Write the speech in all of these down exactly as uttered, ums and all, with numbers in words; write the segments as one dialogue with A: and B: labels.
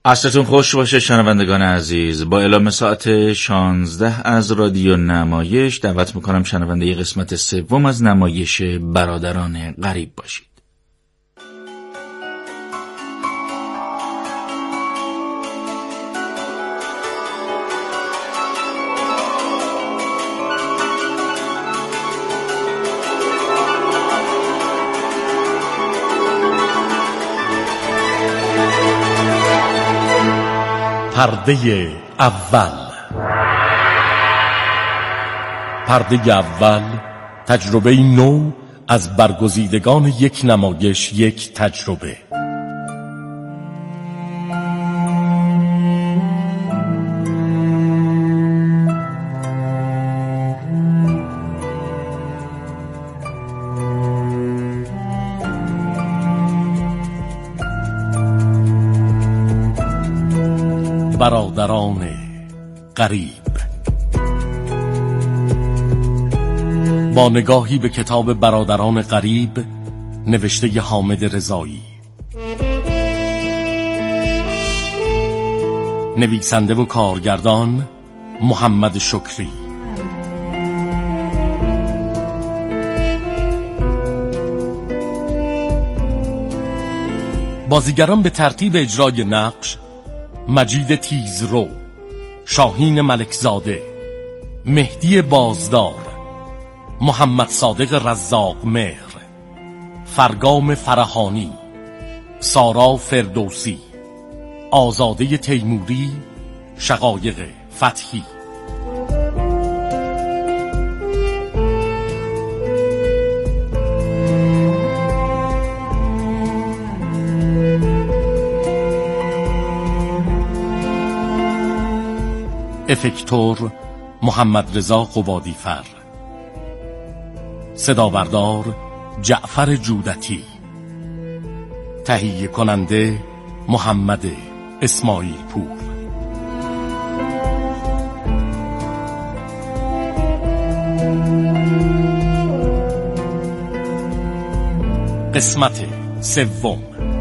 A: عصرتون خوش باشه شنوندگان عزیز. با اعلام ساعت شانزده از رادیو نمایش دعوت میکنم شنونده قسمت سوم از نمایش برادران غریب باشید.
B: پرده اول. پرده اول تجربه نو از برگزیدگان یک نمایش، یک تجربه. برادران غریب. با نگاهی به کتاب برادران غریب نوشته حامد رضایی، نویسنده و کارگردان محمد شکری. بازیگران به ترتیب اجرای نقش: مجید تیزرو، شاهین ملکزاده، مهدی بازدار، محمد صادق رزاق مهر، فرگام فرهانی، سارا فردوسی، آزاده تیموری، شقایق فتحی. افکتور محمد رضا قبادیفر، صدابردار جعفر جودتی، تهیه کننده محمد اسماعیل پور. قسمت سوم.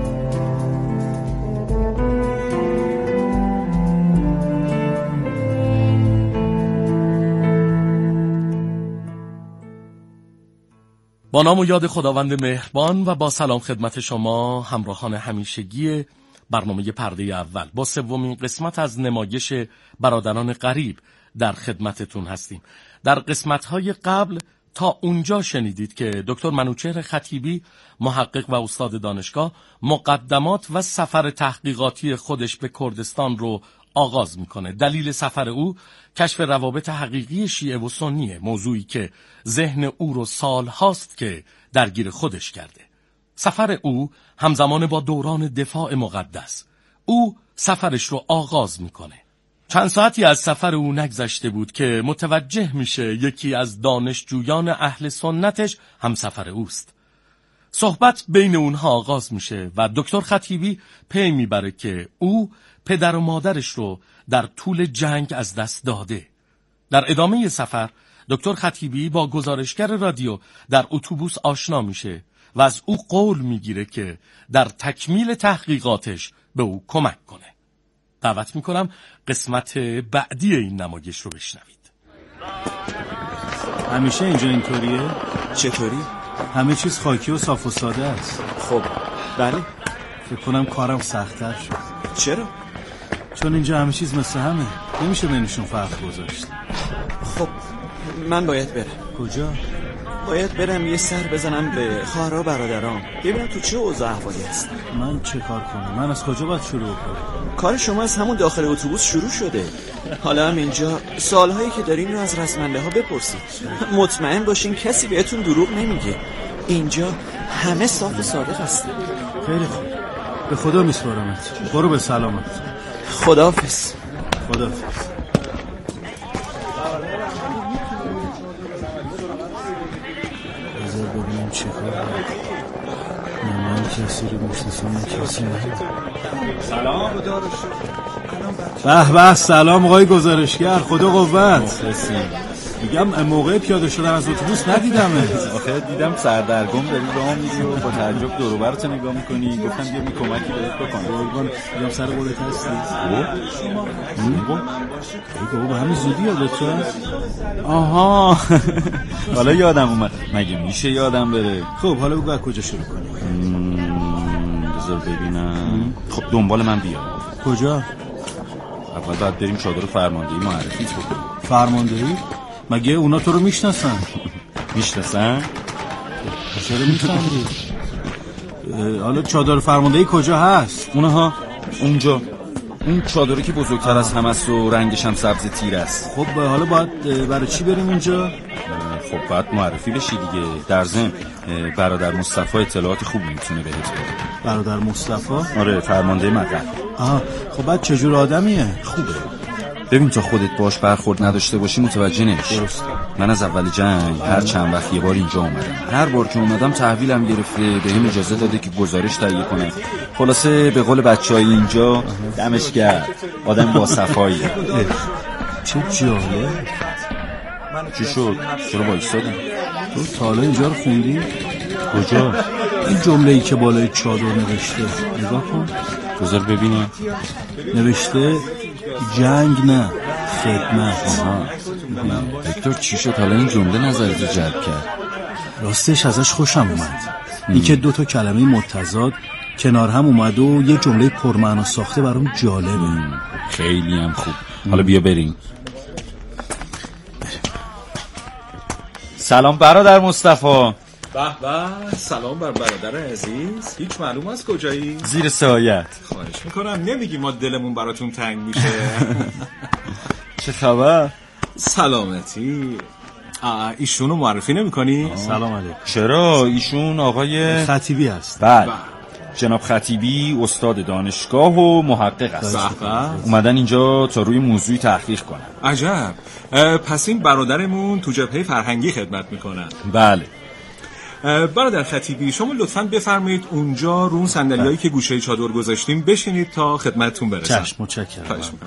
B: با نام و یاد خداوند مهربان و با سلام خدمت شما همراهان همیشگی برنامه پرده اول. با سومین قسمت از نمایش برادران غریب در خدمتتون هستیم. در قسمت‌های قبل تا اونجا شنیدید که دکتر منوچهر خطیبی، محقق و استاد دانشگاه، مقدمات و سفر تحقیقاتی خودش به کردستان رو آغاز میکنه. دلیل سفر او کشف روابط حقیقی شیعه و سنیه، موضوعی که ذهن او رو سال هاست که درگیر خودش کرده. سفر او همزمان با دوران دفاع مقدس. او سفرش رو آغاز میکنه. چند ساعتی از سفر او نگذشته بود که متوجه میشه یکی از دانشجویان اهل سنتش هم سفر اوست. صحبت بین اونها آغاز میشه و دکتر خطیبی پی میبره که او پدر و مادرش رو در طول جنگ از دست داده. در ادامه سفر دکتر خطیبی با گزارشگر رادیو در اتوبوس آشنا میشه و از او قول میگیره که در تکمیل تحقیقاتش به او کمک کنه. دعوت میکنم قسمت بعدی این نمایش رو بشنوید.
C: همیشه اینجا اینطوریه؟
D: چطوری؟
C: همه چیز خاکی و صاف و ساده است.
D: خب بله.
C: فکر کنم کارم سخت‌تر شد.
D: چرا؟
C: چون اینجا همه چیز مثل همه، نمیشه بینشون فرق گذاشت.
D: خب من باید برم.
C: کجا؟
D: باید برم یه سر بزنم به خواهرها برادرام، ببینم تو چه اوضاع احوالی هست.
C: من چه کار کنم؟ من از کجا باید شروع کنم؟
D: کار شما از همون داخل اتوبوس شروع شده. حالا هم اینجا سوالهایی که دارین رو از رزمنده ها بپرسید. مطمئن باشین کسی بهتون دروغ نمیگه. اینجا همه صاف و صادق هستن.
C: خیلی خوب، به خدا میسپارمت. برو به سلامت.
D: خداحافظ.
C: خداحافظ. بذار ببینم چه کار نه من کسی رو میشناسم نه کسی نه.
D: سلام
C: به به. سلام آقای گزارشگر، خدا قوت. میگم موقع پیاده شدن از اتوبوس ندیدمه.
E: آخه دیدم سردرگم داری راه میری و با تعجب دور و برت نگاه میکنی، گفتم بیا می کمکی بهت بکنم.
C: قربان میگم سر قولت هستی.
E: او
C: بابا به همین زودی یادت رفت؟
E: آها حالا یادم اومد. مگه میشه یادم بره؟
C: خب حالا بگو از کجا شروع کنیم؟
E: بذار ببینم. خب دنبال من بیا.
C: کجا؟
E: اول باید بریم چادر فرماندهی معرفیت بکنیم.
C: فرماندهی؟ مگه اونا تو رو میشناسن؟
E: میشناسن؟
C: چرا میخندی؟ حالا چادر فرماندهی کجا هست؟
E: اونها اونجا، اون چادری که بزرگتر از همه است و رنگش هم سبز تیر است.
C: خب حالا باید برای چی بریم اونجا؟
E: خب باید معرفی بشی دیگه. در ضمن برادر مصطفی اطلاعات خوب میتونه بهت بده.
C: برادر مصطفی؟
E: آره فرمانده مقر.
C: آها خب بعد چجور آدمیه؟
E: خوبه. ببین تا خودت باش برخورد نداشته باشی متوجه نمیشی. من از اول جنگ هر چند وقت یه بار اینجا اومدم. هر بار که اومدم تحویلم گرفته، بهم اجازه داده که گزارش تهیه کنم. خلاصه به قول بچهای اینجا دمش گرم. آدم با صفاییه.
C: چه جالب.
E: چی شد؟ چرا وایسادی؟
C: تو تا حالا اینجا رو خوندی؟
E: کجا؟
C: این جمله‌ای که بالای چادر نوشته نگاه کن.
E: بذار ببینم.
C: نوشته جنگ نه خدمت.
E: دکتر چی شد حالا این جمله نظرتو جلب کرد؟
C: راستش ازش خوشم اومد. این که دو تا کلمه متضاد کنار هم اومد و یه جمله پرمعنا ساخته برام جالبه.
E: خیلی هم خوب. حالا بیا بریم. سلام برادر مصطفی.
F: به به سلام بر برادر عزیز. هیچ معلوم است کجایی؟
E: زیر سایت.
F: خواهش میکنم نمیگی ما دلمون براتون تنگ میشه.
E: چه خبر؟
F: سلامتی. آه ایشونو معرفی نمی کنی؟
C: سلام علیکم.
E: چرا؟ ایشون آقای
C: خطیبی هست.
E: بله جناب خطیبی استاد دانشگاه و محقق است. اومدن اینجا تا روی موضوعی تحقیق کنن.
F: عجب. پس این برادرمون تو جبهه فرهنگی خدمت میکنن.
E: بله.
F: برادر خطیبی شما لطفاً بفرمایید اونجا رو اون صندلیایی که گوشه چادر گذاشتیم بشینید تا خدمتتون برسم.
C: چشم متشکرم.
F: خواهش میکنم.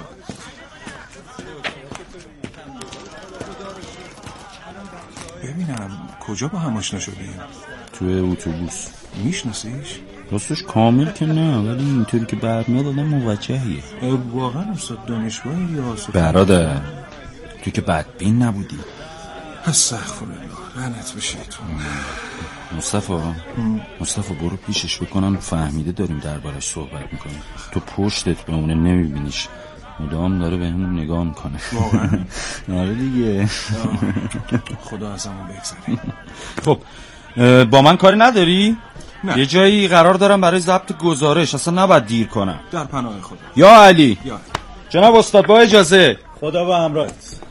F: ببینم کجا با هم آشنا شدیم؟
E: توی اتوبوس.
F: میشناسیش؟
E: راستش کامل که نه ولی اینطوری که برمیاد آدم موجهیه.
F: واقعا استاد دانشگاهی یا سفر؟
E: برادر تو که بدبین نبودی.
F: استغفرالله لعنت بشه تو.
E: مصطفی مصطفی برو پیشش بکنن فهمیده داریم دربارش صحبت میکنیم. تو پشتت به اونه نمیبینیش، مدام داره به همون نگاه میکنه.
F: واقعا؟
E: آره دیگه.
F: خدا از همون بگذاره.
E: خب با من کاری نداری؟
F: نه.
E: یه جایی قرار دارم برای ضبط گزارش، اصلا نباید دیر کنم.
F: در پناه خدا.
E: یا علی.
F: یا
E: جناب استاد با اجازه.
C: خدا با همراهت.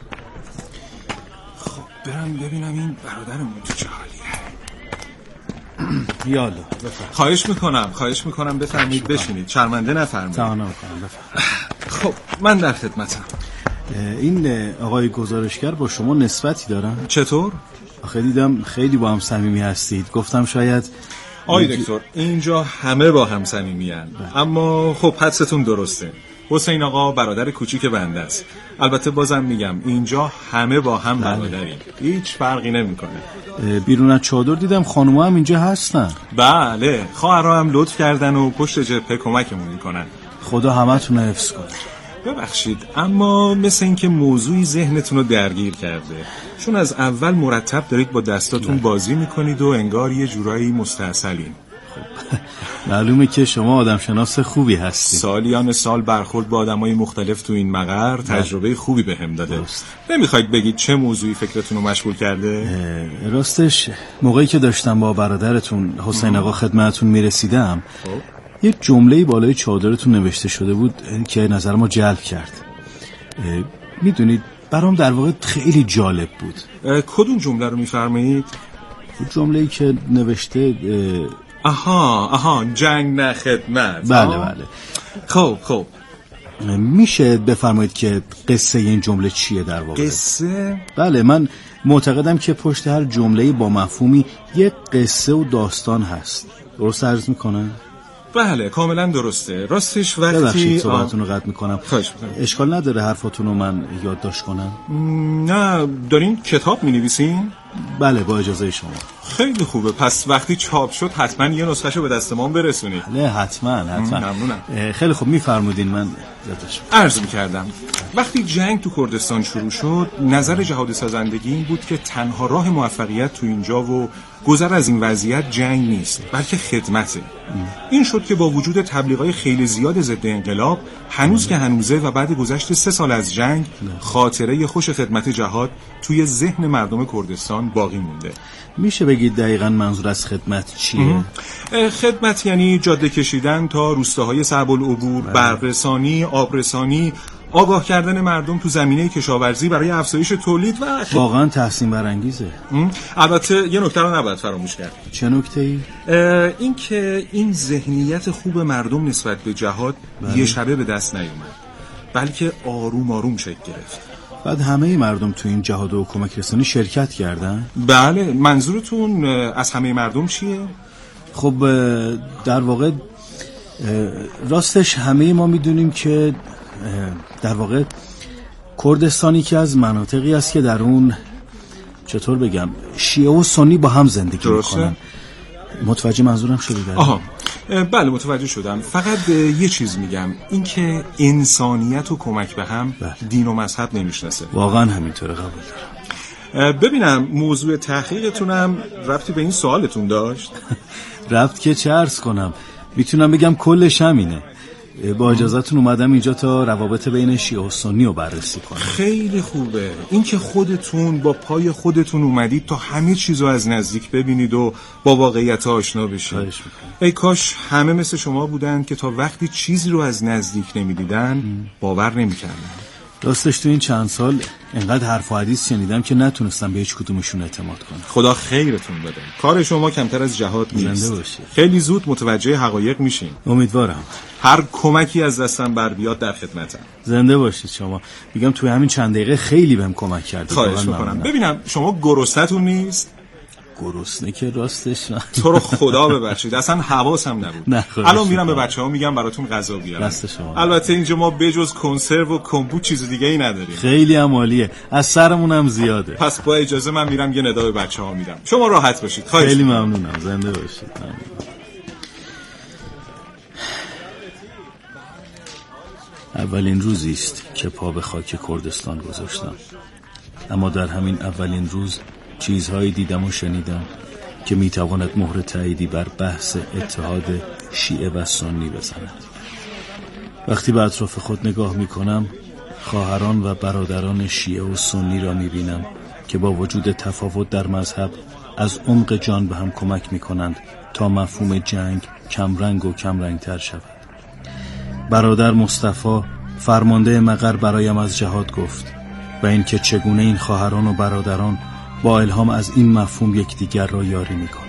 F: خب برم ببینم این برادرمون تو چه حالیه.
C: یالا
F: خواهش میکنم خواهش میکنم بفرمایید بشینید. شرمنده نفرمایید.
C: تمام میکنم بفرمایید.
F: خب من در خدمتم.
C: این آقای گزارشگر با شما نسبتی دارن؟
F: چطور؟
C: آخه دیدم خیلی با هم صمیمی هستید، گفتم شاید.
F: آقای دکتر اینجا همه با هم صمیمی‌اند، اما خب حدستون درسته. حسین آقا برادر کوچیک بنده است. البته بازم میگم اینجا همه با هم برادریم، هیچ فرقی نمیکنه.
C: بیرون از چادر دیدم خانوما هم اینجا هستن.
F: بله خواهرها هم لطف کردن و پشت جبهه کمکمون میکنن.
C: خدا همتون رو حفظ کنه.
F: ببخشید اما مثل این که موضوعی ذهنتون رو درگیر کرده، چون از اول مرتب دارید با دستاتون بازی میکنید و انگار یه جورایی مستعسلین.
C: خب معلومه که شما آدم شناس خوبی هستید.
F: سالیان سال برخورد با آدمای مختلف تو این مقر تجربه خوبی بهم داده. نمیخواید بگید چه موضوعی فکرتون رو مشغول کرده؟
C: راستش موقعی که داشتم با برادرتون حسین آقا خدمتتون میرسیدم یه جمله‌ای بالای چادرتون نوشته شده بود که نظر ما جلب کرد. میدونید برام در واقع خیلی جالب بود.
F: کدوم جمله رو میفرمایید؟
C: جمله‌ای که نوشته
F: آها آها جنگ نه خدمت.
C: بله بله.
F: خب خب
C: میشه بفرمایید که قصه این جمله چیه در واقع؟
F: قصه؟
C: بله من معتقدم که پشت هر جمله‌ای با مفهومی یک قصه و داستان هست. درست عرض میکنم؟
F: بله کاملا درسته. راستش وقتی
C: ببخشید صحبتتون رو قطع میکنم.
F: خواهش میکنم.
C: اشکال نداره حرفاتون رو من یادداشت کنم؟
F: نه دارین کتاب مینویسین؟
C: بله با اجازه شما.
F: خیلی خوبه. پس وقتی چاپ شد حتما یه نسخه‌شو به دست ما برسونید.
C: بله حتما حتما.
F: ممنونم.
C: خیلی خوب میفرمودین من یادداشت
F: عرض می‌کردم وقتی جنگ تو کردستان شروع شد نظر جهاد سازندگی این بود که تنها راه موفقیت تو اینجا و گذر از این وضعیت جنگ نیست بلکه خدمته. این شد که با وجود تبلیغات خیلی زیاد ضد انقلاب هنوز که هنوزه و بعد گذشت سه سال از جنگ خاطره خوش خدمت جهاد توی ذهن مردم کردستان باقی مونده.
C: میشه بگید دقیقاً منظور از خدمت چیه؟
F: خدمت یعنی جاده کشیدن تا روستاهای صعب العبور، برق‌رسانی، آبرسانی، آگاه کردن مردم تو زمینه کشاورزی برای افزایش تولید و خد...
C: واقعا تحسین برانگیزه.
F: البته یه نکته رو نباید فراموش کرد.
C: چه نکته‌ای؟
F: این که این ذهنیت خوب مردم نسبت به جهاد بله. یه شبه به دست نیومد بلکه آروم آروم شکل گرفت.
C: بعد همه مردم تو این جهاد و کمک رسانی شرکت کردن؟
F: بله. منظورتون از همه مردم چیه؟
C: خب در واقع راستش همه ما میدونیم که در واقع کردستانی که از مناطقی است که در اون چطور بگم شیعه و سنی با هم زندگی میکنن. متوجه منظورم شدید؟
F: آها بله متوجه شدم. فقط یه چیز میگم این که انسانیت و کمک به هم بله. دین و مذهب نمیشناسه.
C: واقعا همینطوره قبول دارم.
F: ببینم موضوع تحقیقتونم ربطی به این سوالتون داشت؟
C: ربط که چه عرض کنم میتونم بگم کلش همینه. با اجازهتون اومدم اینجا تا روابط بین شیعه و سنی رو بررسی کنم.
F: خیلی خوبه این که خودتون با پای خودتون اومدید تا همه چیزو از نزدیک ببینید و با واقعیت آشنا بشید. ای کاش همه مثل شما بودن که تا وقتی چیزی رو از نزدیک نمیدیدن باور نمیکردن.
C: راستش تو این چند سال انقدر حرف و حدیث شنیدم که نتونستم به هیچ کدومشون اعتماد کنم.
F: خدا خیرتون بده. کار شما کمتر از جهاد نیست.
C: زنده باشید.
F: خیلی زود متوجه حقایق میشین.
C: امیدوارم.
F: هر کمکی از دستم بر بیاد در خدمتم.
C: زنده باشید شما. میگم توی همین چند دقیقه خیلی بهم کمک کردید.
F: خواهش میکنم. ببینم شما گرسنتون نیست؟
C: گرسنه که راستش نه.
F: تو رو خدا ببخشید اصلا حواسم نبود. الان میرم به بچه‌ها میگم براتون غذا بیارن.
C: دست شما.
F: البته اینجا ما بجز کنسرو و کمبوت چیز دیگه ای نداریم.
C: خیلی هم عالیه. از سرمون هم زیاده.
F: پس با اجازه من میرم یه ندا به بچه‌ها میدم. شما راحت باشید. خواهش
C: خیلی ممنونم. زنده باشید. ممنون. اولین روزی است که پا به خاک کردستان گذاشتم. اما در همین اولین روز چیزهایی دیدم و شنیدم که میتواند مهر تاییدی بر بحث اتحاد شیعه و سنی بزند. وقتی به اطراف خود نگاه میکنم خواهران و برادران شیعه و سنی را میبینم که با وجود تفاوت در مذهب از عمق جان به هم کمک میکنند تا مفهوم جنگ کمرنگ و کمرنگتر شود. برادر مصطفی فرمانده مقر برایم از جهاد گفت و اینکه چگونه این خواهران و برادران با الهام از این مفهوم یکدیگر را یاری می‌کنند.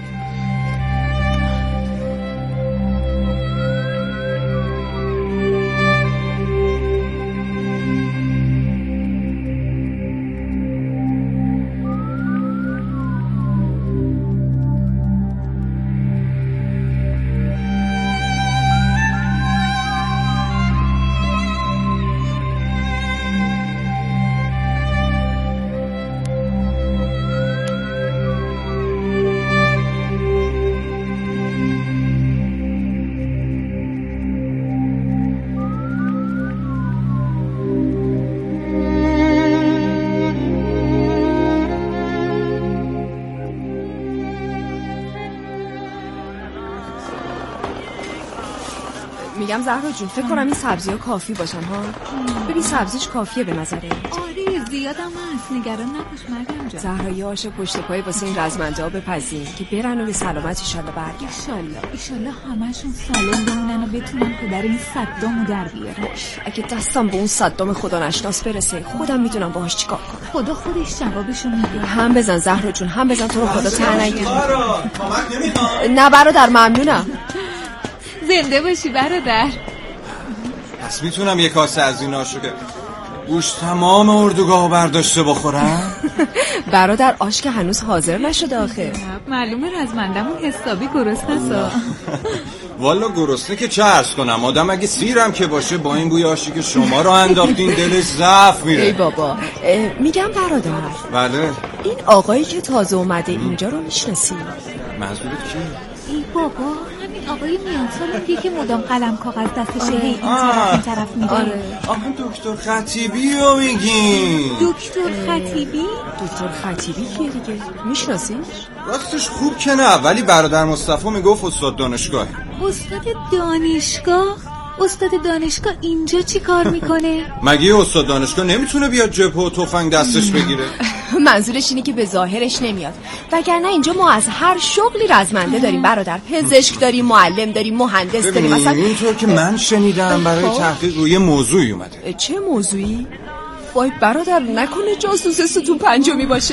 G: میگم زهرا جون فکر کنم این سبزی‌ها کافی باشن ها. ببین سبزیش کافیه به نظره.
H: آره زیادم هست نگران نباش مریم جان.
G: زهرا یه آش پشت پای واسه این رزمنده بپزین که برن و به سلامت ان شاء الله برگردن.
H: ان شاء الله ان شاء الله همشون سالم بمونن و بتونن پدر این صدامو در بیارن.
G: اگه دستم به اون صدام خدا نشناس برسه خودم میدونم باهاش چیکار کنم.
H: خدا خودش جوابشو میده.
G: هم بزن زهرا جون هم بزن تو رو خدا تنگی. نه برادر ممنونم.
H: زنده باشی برادر.
I: پس میتونم یک کاسه از این آشو که گوشت تمام اردوگاه برداشته بخورم؟
G: برادر آش که هنوز حاضر نشده آخه.
H: معلومه رزمندمون حسابی گرسنه است.
I: والا گرسنه که چه عرض کنم، آدم اگه سیرم که باشه با این بوی آشی که شما رو انداختین دلش ضعف میره.
G: ای بابا میگم برادر.
I: بله.
G: این آقایی که تازه اومده اینجا رو میشناسی؟
I: منظورت کیه؟
H: ای بابا همین آقای میان سالگی که مدام قلم کاغذ دستشه هی این طرف این طرف میره.
G: آره.
I: آخه دکتر خطیبی رو میگین؟
H: دکتر خطیبی؟
G: دکتر خطیبی کیه دیگه؟ میشناسیش؟
I: راستش خوب که نه، ولی برادر مصطفی میگفت استاد دانشگاه.
H: استاد دانشگاه؟ استاد دانشگاه اینجا چی کار میکنه؟
I: مگه استاد دانشگاه نمیتونه بیاد جبهه و تفنگ دستش بگیره؟
G: منظورش اینه که به ظاهرش نمیاد، وگرنه اینجا ما از هر شغلی رزمنده داریم برادر. پزشک داریم، معلم داریم، مهندس داریم. مثلا
I: اینطور که من شنیدم برای تحقیق روی موضوعی اومده.
G: چه موضوعی؟ وای برادر نکنه جاسوس ستون پنجمی باشه.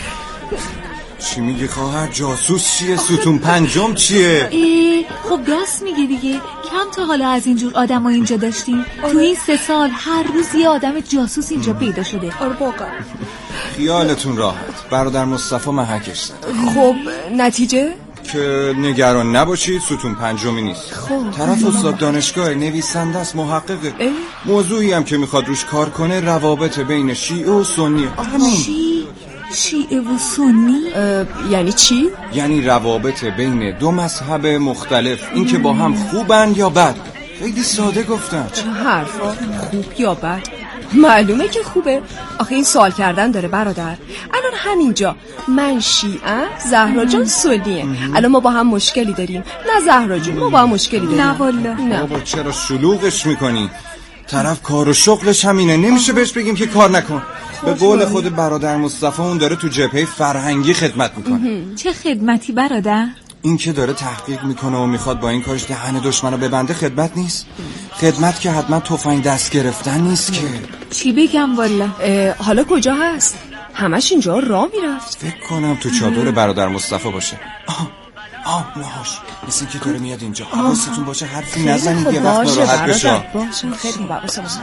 I: چی میگی خواهر؟ جاسوس چیه؟ ستون پنجم چیه؟
H: ای خب راست میگه دیگه. کم تا حالا از اینجور آدم ها اینجا داشتیم؟ تو این سه سال هر روز یه آدم جاسوس اینجا پیدا شده.
G: آره واقعا.
I: خیالتون راحت، برادر مصطفی محکش زد.
G: خب نتیجه؟
I: که نگران نباشید ستون پنجمی نیست.
G: خب
I: طرف استاد دانشگاه، نویسنده است، محققه. موضوعی هم که میخواد روش کار کنه روابط بین شیعه و سنیه.
H: چی؟ شیعه و سنی؟
G: یعنی چی؟
I: یعنی روابط بین دو مذهب مختلف، این که با هم خوبن یا بد. خیلی ساده گفتم.
G: چه حرفا؟ خوب یا بد؟ معلومه که خوبه. آخه این سوال کردن داره برادر. الان همینجا من شیعه، زهرا جان سنیه. الان ما با هم مشکلی داریم. نه زهرا جون، ما با هم مشکلی داریم.
H: نه والله.
G: نه
I: بابا چرا شلوغش میکنی؟ طرف کار و شغلش همینه، نمیشه بهش بگیم که کار نکن. به قول خود برادر مصطفی اون داره تو جبهه فرهنگی خدمت میکنه.
H: چه خدمتی برادر؟
I: این که داره تحقیق میکنه و میخواد با این کارش دهن دشمنو ببنده خدمت نیست. خدمت که حتما تفنگ دست گرفتن نیست که.
H: چی بگم والله؟
G: حالا کجا هست؟ همش اینجا راه میرفت.
I: فکر کنم تو چادر برادر مصطفی باشه. آه آه نهاش مثل این که داره میاد اینجا. حواستون باشه حرفی نزنید یه وقت ناراحت بشه.
G: باشه خیلی حواسم باشه.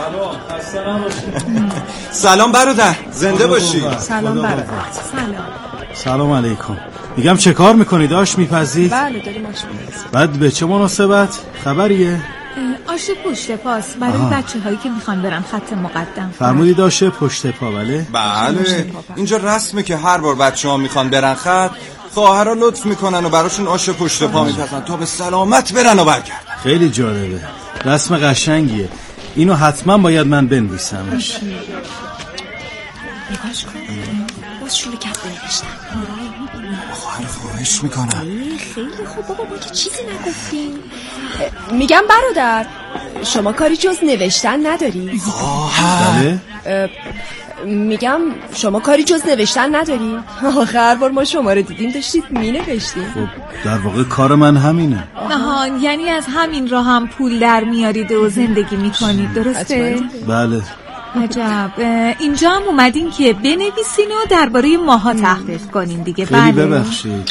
I: سلام برادر، زنده باشی.
G: سلام برادر. سلام.
C: سلام علیکم. میگم چه کار میکنید؟ آش میپزید؟
G: بله داریم آش میپزید.
C: بعد به چه مناسبت؟ خبریه؟
H: آش پشت پاس برای بچه هایی که میخوان برن خط مقدم.
C: فرمودید آش پشت پا؟ بله
I: بله. اینجا رسمه که هر بار بچه ها میخوان برن خط، خواهرها لطف میکنن و براشون آش پشت پا میپزن تا به سلامت برن و برگردن.
C: خیلی جالبه، رسم قشنگیه. اینو حتما باید من بنویسمش.
G: نگاش کن باز شروع کرد نوشتن.
I: خواهر خواهش میکنم.
G: خیلی خوب بابا، ما که چیزی نگفتیم. میگم برادر شما کاری جز نوشتن نداری؟
C: بله.
G: میگم شما کاری جز نوشتن نداری؟ آخر بار ما شما رو دیدیم داشتید می نوشتیم.
C: خب در واقع کار من همینه.
H: آها، یعنی از همین راه هم پول در میارید و زندگی میکنید، درسته؟
C: بله.
H: عجب. اینجا هم اومدین که بنویسین و درباره ماها تحقیق کنین دیگه.
C: خیلی
H: بله.
C: ببخشید.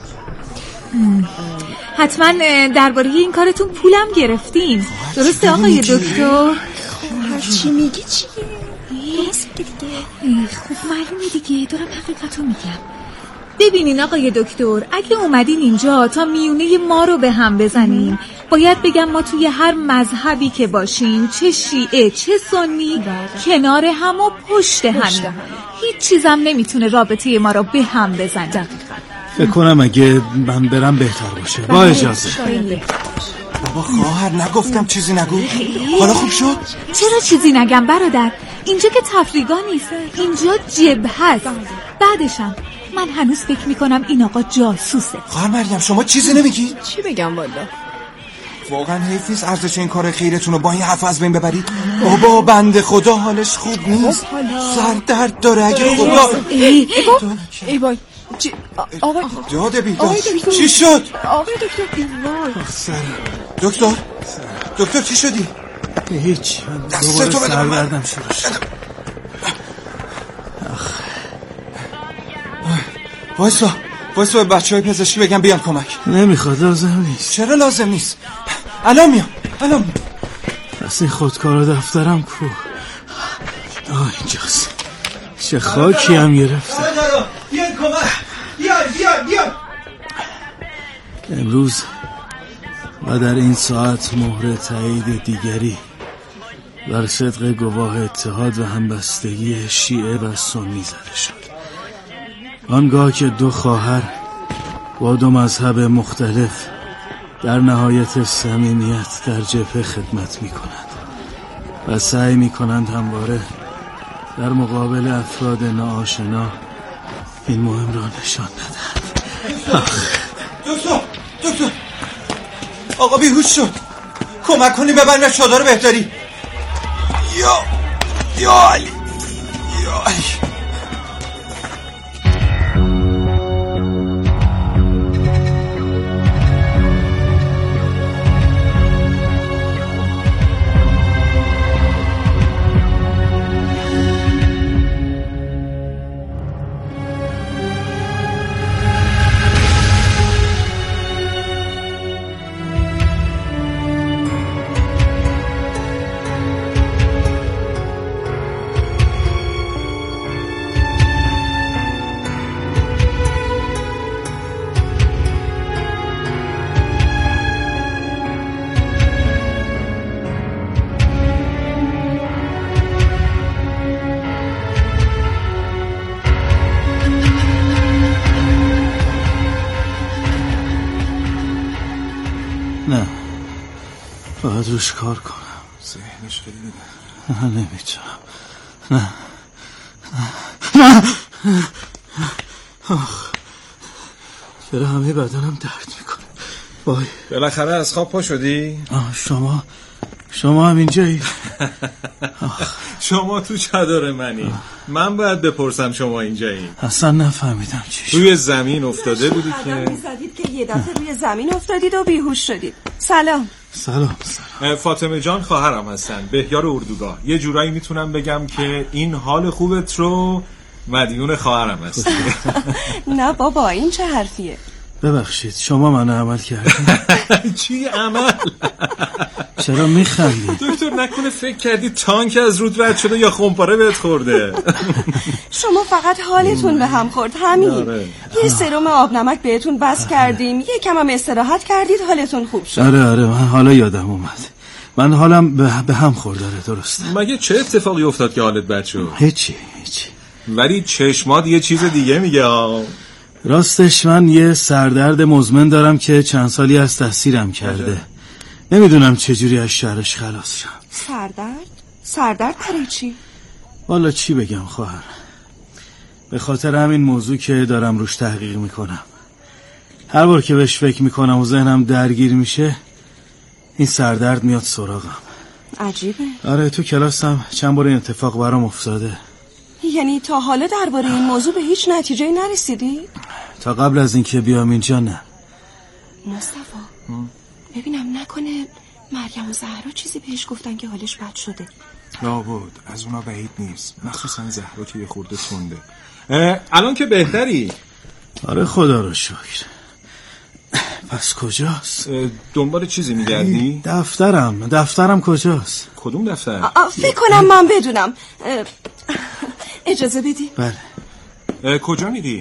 H: حتما درباره این کارتون پولم گرفتین، درسته آقای دکتر؟
G: هر چی میگی چیه؟ درست
H: دیگه. خب معلومه دیگه، دارم حقیقتو میگم. ببینین آقای دکتر، اگه اومدین اینجا تا میونه ما رو به هم بزنین، باید بگم ما توی هر مذهبی که باشیم، چه شیعه چه سنی، کنار هم و پشت هم، هیچ چیزم نمیتونه رابطه ما رو به هم بزنه.
C: فکر کنم اگه من برم بهتر باشه. با اجازه.
I: بابا خواهر نگفتم چیزی نگو. حالا خوب شد؟
H: چرا چیزی نگم برادر؟ اینجا که تفریگاه نیست، اینجا جبهه است. بعدشم من هنوز فکر میکنم این آقا جاسوسه.
I: خواهر مریم شما چیزی نمیگی؟
G: چی بگم والا؟
I: واقعا حیف نیست ارزش این کار خیرتون رو با این حرف از بین ببرید. بابا بنده خدا حالش خوب نیست، سر درد داره. اگه خدا
G: ای ای وای آقا
I: داده بیدار چی شد؟
G: آقای دکتر بیوای
I: دکتر دکتر چی شدی؟
C: هیچ، دوباره سردردم شروع شد.
I: وایسا وایسا به بچه های پزشکی بگم بیان کمک.
C: نمیخواد، لازم نیست.
I: چرا لازم نیست؟ الان میام الان میام.
C: پس این خودکار دفترم کو؟ آه اینجاست. چه خاکی هم گرفته.
I: بیان کمک، بیان بیان بیان.
C: امروز و در این ساعت مهر تایید دیگری بر صدق گواه اتحاد و همبستگی شیعه و سنی زده شد. آنگاه که دو خواهر با دو مذهب مختلف در نهایت صمیمیت در جبهه خدمت می کنند و سعی می کنند همواره در مقابل افراد ناآشنا این مهم را نشان ندهند.
I: دکتر دکتر آقا بیهوش شد، کمک کنی ببرن چادر بهتری. یا یا علی یا علی.
C: نه باید روش کار کنم.
F: ذهنش خیلی
C: نه نمیتونم. نه نه نه آخ چرا همه بدنم درد میکنه. وای
F: بالاخره از خواب پا شدی؟
C: آه شما شما هم اینجایی؟
F: شما تو چادر منی، من باید بپرسم شما اینجایی؟
C: اصلا نفهمیدم چی شد.
F: روی زمین افتاده بودی که
G: میزدید که یه دفعه روی زمین افتادید و بیهوش شدید. سلام.
C: سلام سلام.
F: فاطمه جان خواهرم هستن، بهیار اردوگاه. یه جورایی میتونم بگم که این حال خوبت رو مدیون خواهرم هست.
G: نه بابا این چه حرفیه؟
C: ببخشید شما منو عمل کردید.
F: چی عمل؟
C: چرا میخندید؟
F: دکتر نکنه فکر کردی تانک از رود رد شده یا خمپاره بهت خورده؟
G: شما فقط حالتون به هم خورد همین. یه سرم آب نمک بهتون بس کردیم، یه کم هم استراحت کردید حالتون خوب شد.
C: آره آره من حالا یادم اومد، من حالم به, به هم خورد. آره درسته.
F: مگه چه اتفاقی افتاد که حالت بد شد؟
C: هیچی هیچی.
F: ولی چشمات یه چیز دیگه میگه.
C: راستش من یه سردرد مزمن دارم که چند سالی از تاثیرم کرده. نمیدونم چجوری از شرش خلاص شم.
G: سردرد؟ سردرد برای چی؟
C: والا چی بگم خواهر، به خاطر همین موضوع که دارم روش تحقیق میکنم. هر بار که بهش فکر میکنم و ذهنم درگیر میشه این سردرد میاد سراغم.
G: عجیبه.
C: آره تو کلاسم چند بار این اتفاق برام افتاده.
G: یعنی تا حالا درباره این موضوع به هیچ نتیجه نرسیدی؟
C: تا قبل از اینکه بیام اینجا نه.
G: مصطفی ببینم نکنه مریم و زهرا چیزی بهش گفتن که حالش بد شده.
F: لابد از اونا بعید نیست، مخصوصا زهرا که یه خورده تنده. الان که بهتری؟
C: آره خدا رو شکر. پس کجاست؟
F: دنبال چیزی میگردی؟
C: دفترم دفترم کجاست؟
F: کدوم دفتر؟
G: فکر کنم من بدونم. اجازه بدی؟
F: بله. کجا میری؟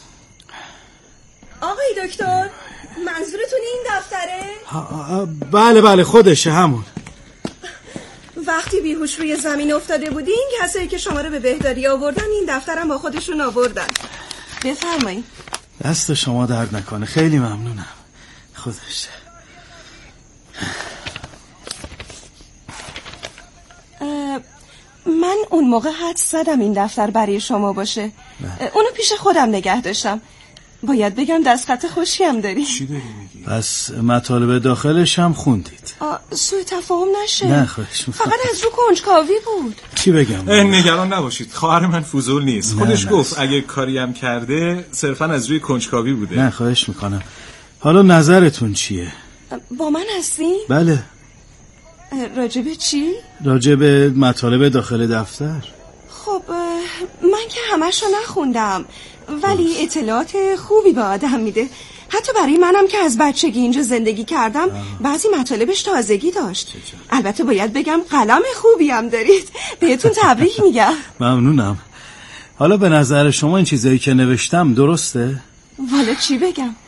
G: آقای دکتر منظورتون این دفتره؟
C: بله بله خودشه همون.
G: وقتی بیهوش روی زمین افتاده بودین کسایی که شما رو به بهداری آوردن این دفترم با خودشون آوردن. بفرمایید.
C: دست شما درد نکنه، خیلی ممنونم. خودشه.
G: من اون موقع حدس زدم این دفتر برای شما باشه. نه. اونو پیش خودم نگه داشتم. باید بگم دستخط خوشی هم داری.
F: چی داری میگی؟
C: پس مطالب داخلش هم خوندید؟
G: سوء تفاهم نشه.
C: نه خواهش میکنم.
G: فقط از رو کنجکاوی بود.
C: چی بگم؟
F: نگران نباشید، خواهر من فضول نیست. خودش نه گفت نه. اگه کاری هم کرده صرفا از روی کنجکاوی بوده.
C: نه خواهش میکنم. حالا نظرتون چیه؟
G: با من هستی؟
C: بله.
G: راجب چی؟
C: راجب مطالب داخل دفتر.
G: خب من که همشو نخوندم ولی اطلاعات خوبی به آدم میده. حتی برای منم که از بچگی اینجا زندگی کردم بعضی مطالبش تازگی داشت. البته باید بگم قلم خوبی هم دارید. بهتون تبریک میگم.
C: ممنونم. حالا به نظر شما این چیزایی که نوشتم درسته؟
G: والا چی بگم؟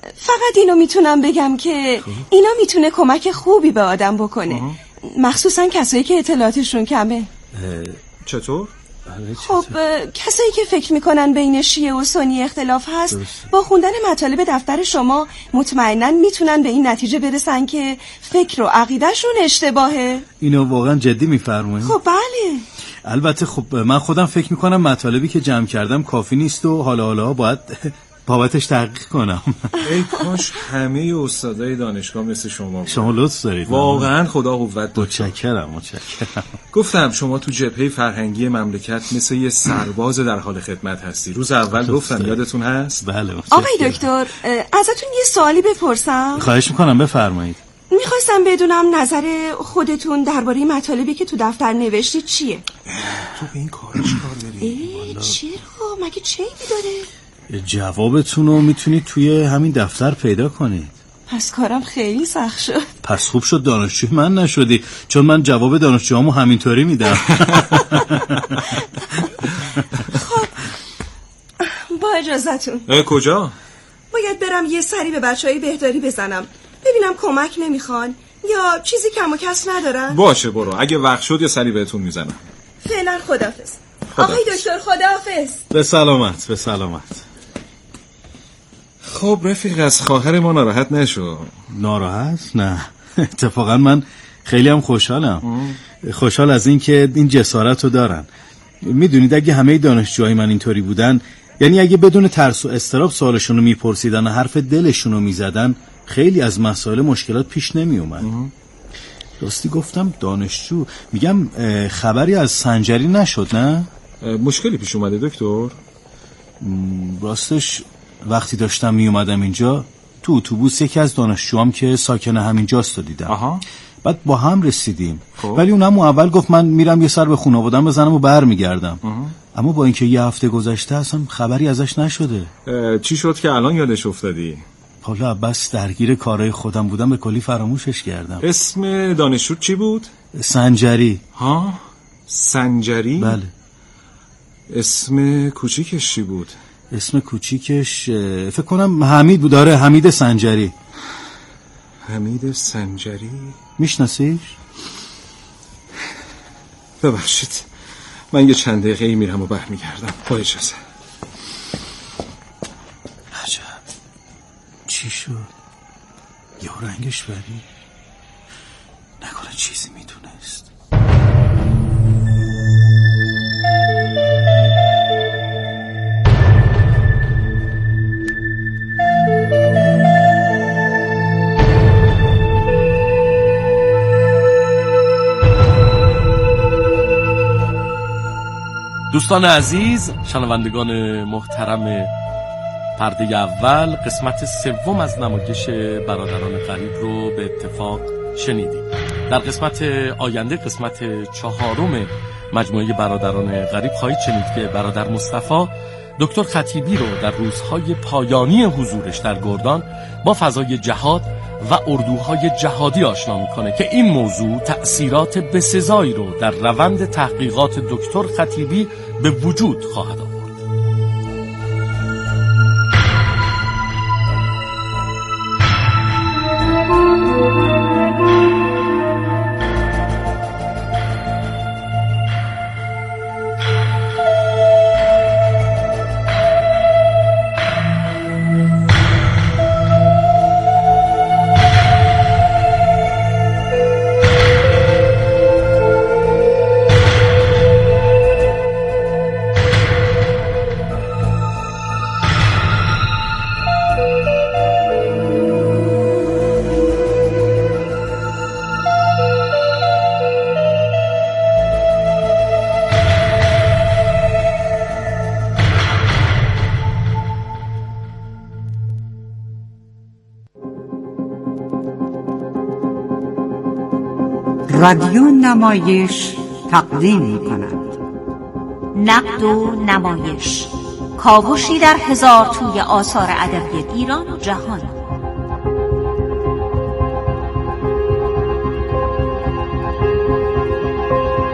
G: فقط اینو میتونم بگم که اینا میتونه کمک خوبی به آدم بکنه، مخصوصا کسایی که اطلاعاتشون کمه.
F: چطور؟
G: خب کسایی که فکر میکنن بین شیعه و سنی اختلاف هست درست. با خوندن مطالب دفتر شما مطمئناً میتونن به این نتیجه برسن که فکر و عقیدهشون اشتباهه.
C: اینو واقعا جدی میفرمایید؟
G: خب بله.
C: البته خب من خودم فکر میکنم مطالبی که جمع کردم کافی نیست و حالا حالا باید بابتش تحقیق کنم.
F: ای کاش همه استادای دانشگاه مثل شما بود.
C: شما لطف دارید.
F: واقعا خدا قوت.
C: متشکرم متشکرم.
F: گفتم شما تو جبهه فرهنگی مملکت مثل یه سرباز در حال خدمت هستی. روز اول گفتم یادتون هست؟
C: بله.
G: آقای دکتر ازتون یه سوالی بپرسم؟
C: خواهش میکنم بفرمایید.
G: میخواستم بدونم نظر خودتون درباره مطالبی که تو دفتر نوشتید چیه؟
F: تو به این کار چیکار داری؟
G: چرا؟ مگه چه عیبی داره؟
C: جوابتون رو میتونید توی همین دفتر پیدا کنید.
G: پس کارم خیلی سخت شد.
C: پس خوب شد دانشجوی من نشدی، چون من جواب دانشجوامو همینطوری میدم.
G: خب با اجازتون.
F: کجا؟
G: باید برم یه سری به بچهای بهداری بزنم ببینم کمک نمیخوان یا چیزی کم و کس ندارن.
F: باشه برو، اگه وقت شد یه سری بهتون میزنم.
G: فعلا خداحافظ. آقای دکتر خداحافظ.
C: به سلامت به سلامت.
F: خب رفیق از خواهر ما ناراحت نشو.
C: ناراحت؟ نه اتفاقا من خیلی هم خوشحالم. ام. خوشحال از این که این جسارت رو دارن. میدونید اگه همه دانشجوهای من اینطوری بودن، یعنی اگه بدون ترس و اضطراب سوالشون رو میپرسیدن و حرف دلشون رو میزدن، خیلی از مسائل مشکلات پیش نمی اومد. راستی گفتم دانشجو، میگم خبری از سنجری نشد نه؟
F: مشکلی پیش اومده دکتر؟
C: راستش وقتی داشتم می اومدم اینجا تو اتوبوس یکی از دانشجوام که ساکن همینجاست رو دیدم.
F: آها.
C: بعد با هم رسیدیم. خب. ولی اونم اول گفت من میرم یه سر به خانواده‌ام بزنم و برمیگردم. اما با اینکه یه هفته گذشته اصلا خبری ازش نشده.
F: چی شد که الان یادش افتادی؟
C: حالا بس درگیر کارهای خودم بودم به کلی فراموشش کردم.
F: اسم دانشجو چی بود؟
C: سنجری.
F: ها؟ سنجری؟
C: بله.
F: اسم کوچیکش چی بود؟
C: اسم کوچیکش فکر کنم حمید بود. داره حمید سنجری.
F: حمید سنجری؟
C: میشناسیش؟
F: ببخشید من یه چند دقیقه میرم و برمیگردم. با اجازه.
C: عجب چی شد؟ یا رنگش بری؟ نکنه چیزی میدونست.
B: دوستان عزیز، شنوندگان محترم پرده اول، قسمت سوم از نمایش برادران غریب رو به اتفاق شنیدید. در قسمت آینده، قسمت چهارم مجموعه برادران غریب، خواهید شنید که برادر مصطفی دکتر خطیبی رو در روزهای پایانی حضورش در گردان با فضای جهاد و اردوهای جهادی آشنا میکنه که این موضوع تأثیرات بسزایی رو در روند تحقیقات دکتر خطیبی به وجود خواهد آورد.
J: رادیو نمایش تقدیم می‌کند.
K: نقد و نمایش، کاوشی در هزار توی آثار ادبی ایران و جهان.